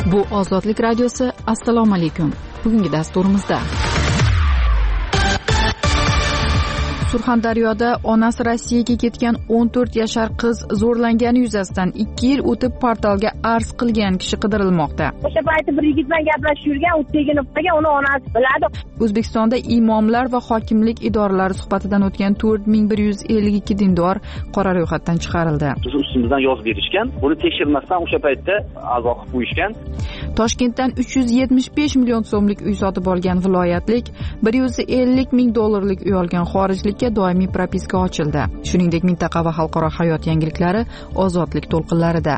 Bu Ozodlik radiosi. Assalomu alaykum. Bugungi dasturimizda Surxondaryoda onasi Rossiyaga ketgan 14 yashar qiz zo'rlangani yuzasidan 2 yil o'tib portalga arz qilgan kishi qidirilmoqda. O'sha payti bir yigit bilan gaplashib yurgan, u tegini qilgan, uni onasi biladi. O'zbekistonda imomlar va hokimlik idoralari suhbatidan o'tgan 4152 dindor qora ro'yxatdan chiqarildi. Ustimizdan yozib berishgan, buni tekshirmasdan o'sha paytda a'zo qilib qo'yishgan. Toshkentdan 375 million so'mlik uy sotib olgan viloyatlik 150 ming dollarlik uy olgan xorijlikka doimiy propiska ochildi. Shuningdek, mintaqa va xalqaro hayot yangiliklari Ozodlik to'lqinlarida.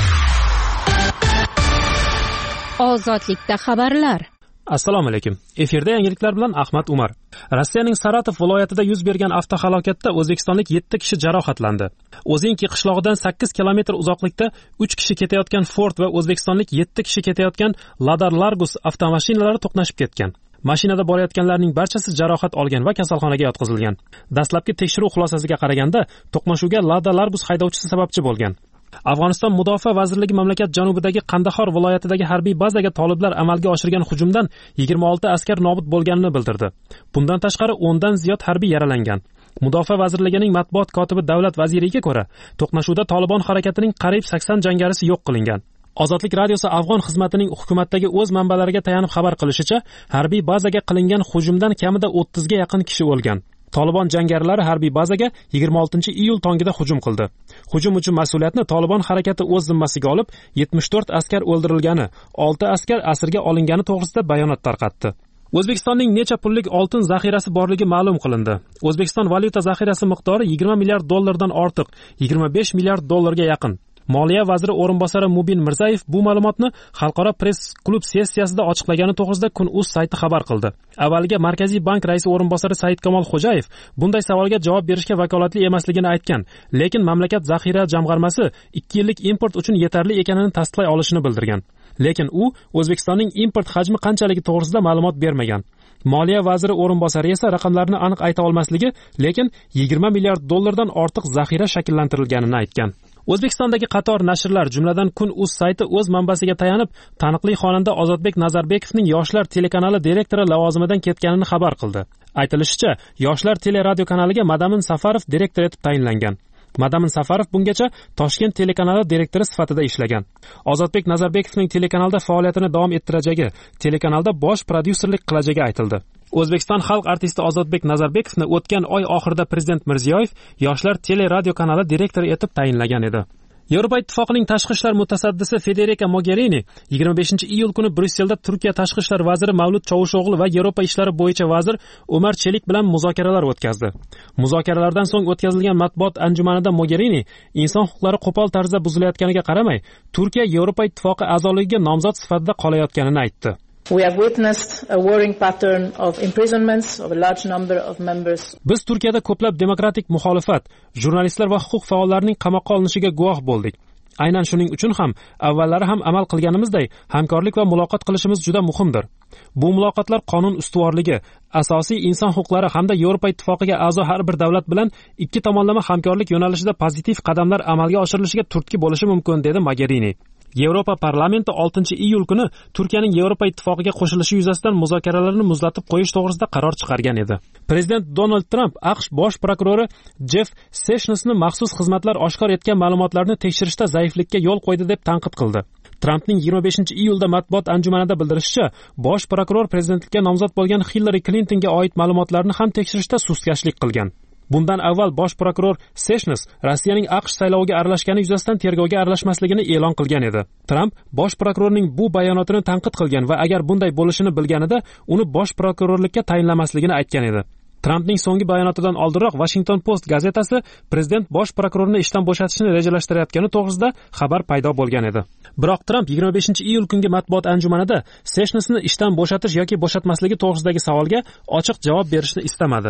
Ozodlikda xabarlar. Assalomu alaykum. Efirda yangiliklar bilan Ahmad Umar. Rossiyaning Saratov viloyatida yuz bergan avtohalokatda o'zbekistonlik 7 kishi jarohatlandi. O'zinki qishlog'idan 8 kilometr uzoqlikda 3 kishi ketayotgan Ford va o'zbekistonlik 7 kishi ketayotgan Ladar Largus avtomashinalari to'qnashib ketgan. Mashinada borayotganlarning barchasi jarohat olgan va kasalxonaga yotqizilgan. Dastlabki tekshiruv xulosasiga qaraganda, to'qnashuvga Lada Largus haydovchisi sababchi bo'lgan. Afg'oniston Mudofaa vazirligi mamlakat janubidagi Qandahor viloyatidagi harbiy bazaga toliblar amalga oshirgan hujumdan 26 askar nobud bo'lganini bildirdi. Bundan tashqari 10 dan ziyod harbiy yaralangan. Mudofaa vazirligining matbuot kotibi Davlat vaziriga ko'ra, to'qnashuvda Tolibon harakatining qariyb 80 jangarisi yo'q qilingan. Ozodlik radiosi Afg'on xizmatining hukumatdagi o'z manbalariga tayanib xabar qilishicha, harbiy bazaga qilingan hujumdan kamida 30 ga yaqin kishi o'lgan. Tolibon jangarilari harbiy bazaga 26-iyul tongida hujum qildi. Hujum uchun mas'uliyatni Tolibon harakati o'z zimmasiga olib, 74 askar o'ldirilgani, 6 askar asirga olingani to'g'risida bayonot tarqatdi. O'zbekistonning necha pullik oltin zaxirasi borligi ma'lum qilindi. O'zbekiston valyuta zaxirasi miqdori 20 milliard dollardan ortiq, 25 milliard dollarga yaqin. Moliya vaziri o'rinbosari Mubin Mirzayev bu ma'lumotni Xalqaro press klub sessiyasida ochiqlagani to'g'risida Kun.uz sayti xabar qildi. Avvaliga Markaziy bank raisi o'rinbosari Saidkamol Xo'jayev bunday savolga javob berishga vakolatli emasligini aytgan, lekin mamlakat zaxira jamg'armasi 2 yillik import uchun yetarli ekanini tasdiqlay olishini bildirgan. Lekin u O'zbekistonning import hajmi qanchaligi to'g'risida ma'lumot bermagan. Moliya vaziri o'rinbosari esa raqamlarni aniq ayta olmasligi, lekin 20 milliard dollardan ortiq zaxira shakllantirilganini aytgan. O'zbekistondagi qator nashrlar, jumladan Kun.uz sayti o'z manbasiga tayanib, taniqli xonanda Ozodbek Nazarbekovning Yoshlar telekanali direktori lavozimidan ketganini xabar qildi. Aytilishicha, Yoshlar teleradiokanaliga Madamin Safarov direktor etib tayinlangan. Madamin Safarov bungacha Toshkent telekanali direktori sifatida ishlagan. Ozodbek Nazarbekovning telekanalda faoliyatini davom ettirajagi, telekanalda bosh prodyuserlik qilajagi aytildi. O'zbekiston xalq artisti Ozodbek Nazarbekovni o'tgan oy oxirida prezident Mirziyoyev Yoshlar teleradiokanali direktori etib tayinlagan edi. Yevropa Ittifoqining tashqi ishlar mutasaddisi Federica Mogherini 25-iyul kuni Bryusselda Turkiya tashqi ishlar vaziri Mavlud Chavusho'g'li va Yevropa ishlari bo'yicha vazir Omar Chelik bilan muzokaralar o'tkazdi. Muzokaralardan so'ng o'tkazilgan matbuot anjumanida Mogherini inson huquqlari qo'pol tarzda buzilayotganiga qaramay, Turkiya Yevropa Ittifoqi a'zoligiga nomzod sifatida qolayotganini aytdi. We have witnessed a worrying pattern of imprisonments of a large number of members. Biz Turkiyada ko'plab demokratik muxolifat, jurnalistlar va huquq faollarining qamoqqa olinishiga guvoh bo'ldik. Aynan shuning uchun ham avvallari ham amal qilganimizday hamkorlik va muloqot qilishimiz juda muhimdir. Bu muloqotlar qonun ustuvorligi, asosiy inson huquqlari hamda Yevropa Ittifoqiga a'zo har bir davlat bilan ikki tomonlama hamkorlik yo'nalishida pozitiv qadamlar amalga oshirilishiga turtki bo'lishi mumkin, dedi Mogherini. Yevropa parlamenti 6-iyul kuni Turkiyaning Yevropa Ittifoqiga qo'shilishi yuzasidan muzokaralarni muzlatib qo'yish to'g'risida qaror chiqargan edi. Prezident Donald Trump AQSh bosh prokurori Jeff Sessionsni maxsus xizmatlar oshkor etgan ma'lumotlarni tekshirishda zaiflikka yo'l qo'ydi deb tanqid qildi. Trumpning 25-iyulda matbuot anjumanida bildirishicha, bosh prokuror prezidentlikka nomzod bo'lgan Hillary Clintonga oid ma'lumotlarni ham tekshirishda sustkashlik qilgan. Bundan avval bosh prokuror Sessions Rossiyaning AQSh sayloviga aralashgani yuzasidan tergovga aralashmasligini e'lon qilgan edi. Trump bosh prokurorning bu bayonotini tanqid qilgan va agar bunday bo'lishini bilganida uni bosh prokurorlikka tayinlamasligini aytgan edi. Trumpning so'nggi bayonotidan oldinroq Washington Post gazetasi prezident bosh prokurorni ishdan bo'shatishni rejalashtirayotgani to'g'risida xabar paydo bo'lgan edi. Biroq Trump 25-iyul kungi matbuot anjumanida Sessionsni ishdan bo'shatish yoki bo'shatmasligi to'g'risidagi savolga ochiq javob berishni istamadi.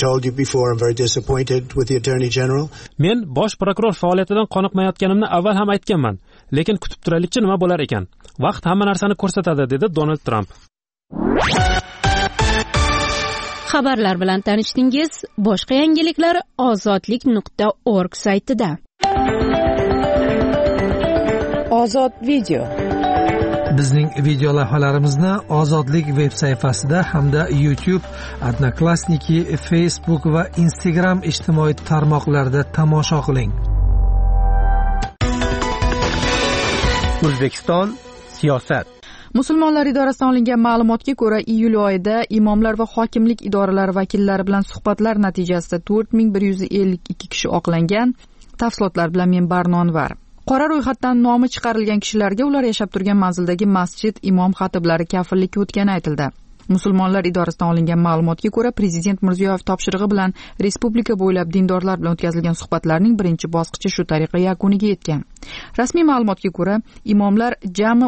Men bosh prokuror faoliyatidan qoniqmayotganimni avval ham aytganman, lekin kutib turaylikchi nima bo'lar ekan. Vaqt hamma narsani ko'rsatadi, dedi Donald Trump. Xabarlar bilan tanishdingiz. Boshqa yangiliklar ozodlik.org saytida. Ozod video. Bizning video lavhalarimizni Ozodlik veb sayfasida hamda YouTube, Odnoklassniki, Facebook va Instagram ijtimoiy tarmoqlarida tomosha qiling. O'zbekiston siyosat. Musulmonlar idorasidan olingan ma'lumotga ko'ra, iyul oyida imomlar va hokimlik idoralari vakillari bilan suhbatlar natijasida 4152 kishi oqlangan. Tafsilotlar bilan men Barnonvar. Qora ro'yxatdan nomi chiqarilgan kishilarga ular yashab turgan manzildagi masjid imom xatiblari kafillikka o'tgani aytildi. Musulmonlar idorasidan olingan ma'lumotga ko'ra, Prezident Mirziyoyev topshirig'i bilan respublika bo'ylab dindorlar bilan o'tkazilgan suhbatlarning birinchi bosqichi shu tariqa yakuniga yetgan. Rasmiy ma'lumotga ko'ra, imomlar jami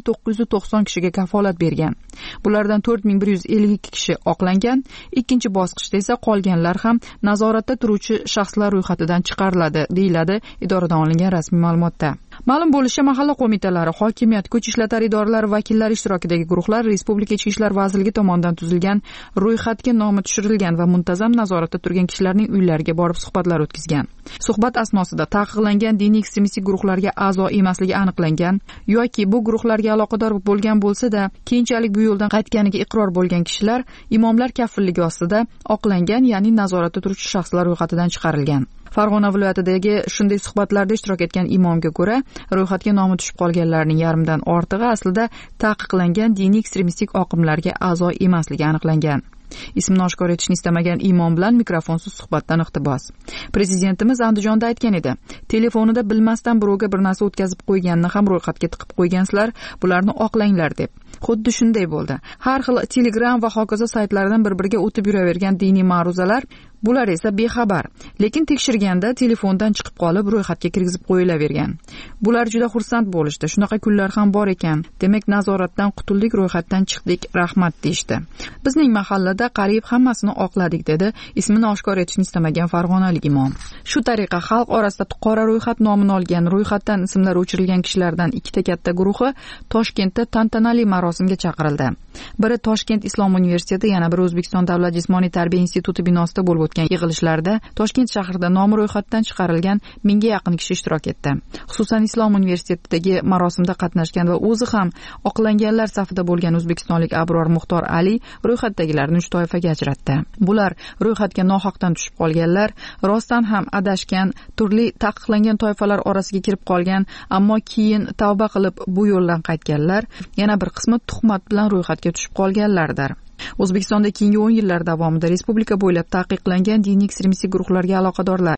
10990 kishiga kafolat bergan. Bulardan 4152 kishi oqlangan. Ikkinchi bosqichda esa qolganlar ham nazoratda turuvchi shaxslar ro'yxatidan chiqariladi, deyiladi idoradan olingan rasmiy ma'lumotda. Ma'lum bo'lishicha, mahalla qo'mitalari, hokimiyat, kuch ishlatar idoralari vakillari ishtirokidagi guruhlar Respublika Ichki ishlar vazirligi tomonidan tuzilgan ro'yxatga nomi tushirilgan va muntazam nazoratda turgan kishilarning uylariga borib suhbatlar o'tkazgan. Suhbat asnosida taqiqlangan diniy ekstremistik guruhlarga a'zo emasligi aniqlangan yoki bu guruhlarga aloqador bo'lgan bo'lsa-da, keyinchalik bu yo'ldan qaytganiga iqror bo'lgan kishilar imomlar kafilligi ostida oqlangan, ya'ni nazoratda turuvchi shaxslar ro'yxatidan chiqarilgan. Farg'ona viloyatidagi shunday suhbatlarda ishtirok etgan imomga ko'ra, ro'yxatga nomi tushib qolganlarning yarmidan ortig'i aslida taqiqlangan diniy ekstremistik oqimlarga a'zo emasligi aniqlangan. Ismini oshkor etishni istamagan imom bilan mikrofonsiz suhbatdan iqtibos. Prezidentimiz Andijonda aytgan edi: telefonida bilmasdan birovga bir narsa o'tkazib qo'yganini ham ro'yxatga tiqib qo'ygansizlar, bularni oqlanglar deb. Xuddi shunday bo'ldi. Har xil Telegram va hokazo saytlardan bir-biriga o'tib yuravergan diniy ma'ruzalar, bular esa bexabar, lekin tekshirganda telefondan chiqib qolib ro'yxatga kirgizib qo'yilavergan. Bular juda xursand bo'lishdi. Shunaqa kunlar ham bor ekan. Demak, nazoratdan qutuldik, ro'yxatdan chiqdik, rahmat deyishdi. Bizning mahallada qariyb hammasini oqladik, dedi ismini oshkor etishni istamagan farg'onalik imom. Shu tariqa xalq orasida qora ro'yxat nomini olgan, ro'yxatdan ismlari o'chirilgan kishilardan ikkita katta guruhi Toshkentda tantanali marosimga chaqirildi. Biri Toshkent Islom universiteti, yana biri O'zbekiston davlat jismoniy tarbiya instituti binosida bo'lib o'tgan yig'ilishlarda Toshkent shahrida nomi ro'yxatdan chiqarilgan 1000 ga yaqin kishi ishtirok etdi. Xususan Islom universitetidagi marosimda qatnashgan va o'zi ham oqlanganlar safida bo'lgan o'zbekistonlik Abror Muxtor Ali ro'yxatdagilarni 3 toifaga ajratdi. Bular ro'yxatga nohaqdan tushib qolganlar, rostdan ham adashgan, turli taqiqlangan toifalar orasiga kirib qolgan, ammo keyin tavba qilib bu yo'ldan qaytganlar, yana bir qismi tuhmat bilan ro'yxatga tushib qolganlardir. O'zbekistonda keyingi 10 yillar davomida respublika bo'ylab taqiqlangan diniy ekstremistik guruhlarga aloqadorlar